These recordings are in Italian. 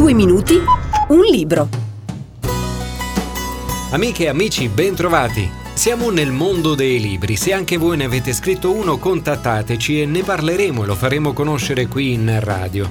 2 minuti, un libro. Amiche e amici, bentrovati! Siamo nel mondo dei libri. Se anche voi ne avete scritto uno, contattateci e ne parleremo e lo faremo conoscere qui in radio.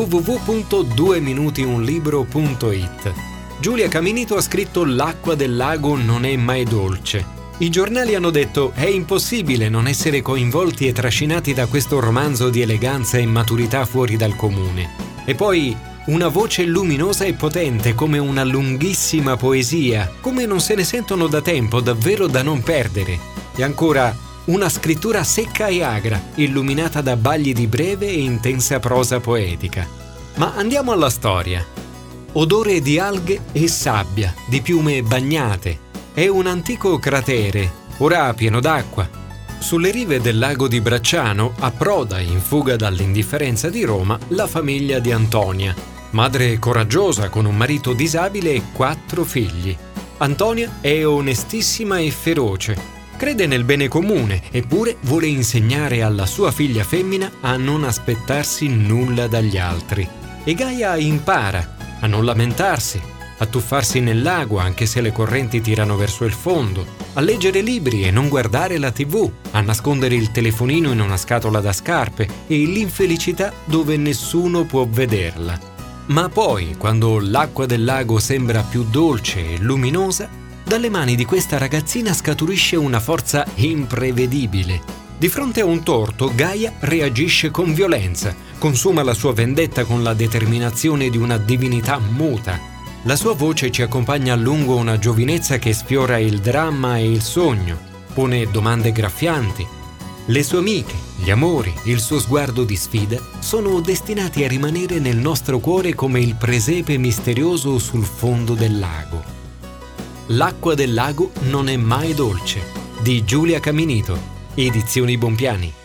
www.2minutiunlibro.it. Giulia Caminito ha scritto L'acqua del lago non è mai dolce. I giornali hanno detto è impossibile non essere coinvolti e trascinati da questo romanzo di eleganza e maturità fuori dal comune. E poi una voce luminosa e potente come una lunghissima poesia, come non se ne sentono da tempo, davvero da non perdere. E ancora una scrittura secca e agra, illuminata da bagli di breve e intensa prosa poetica. Ma andiamo alla storia. Odore di alghe e sabbia, di piume bagnate. È un antico cratere, ora pieno d'acqua. Sulle rive del lago di Bracciano approda, in fuga dall'indifferenza di Roma, la famiglia di Antonia, madre coraggiosa con un marito disabile e 4 figli. Antonia è onestissima e feroce, crede nel bene comune, eppure vuole insegnare alla sua figlia femmina a non aspettarsi nulla dagli altri. E Gaia impara a non lamentarsi, a tuffarsi nel lago anche se le correnti tirano verso il fondo, a leggere libri e non guardare la TV, a nascondere il telefonino in una scatola da scarpe e l'infelicità dove nessuno può vederla. Ma poi, quando l'acqua del lago sembra più dolce e luminosa, dalle mani di questa ragazzina scaturisce una forza imprevedibile. Di fronte a un torto, Gaia reagisce con violenza, consuma la sua vendetta con la determinazione di una divinità muta. La sua voce ci accompagna a lungo una giovinezza che sfiora il dramma e il sogno, pone domande graffianti. Le sue amiche, gli amori, il suo sguardo di sfida sono destinati a rimanere nel nostro cuore come il presepe misterioso sul fondo del lago. L'acqua del lago non è mai dolce, di Giulia Caminito, Edizioni Bompiani.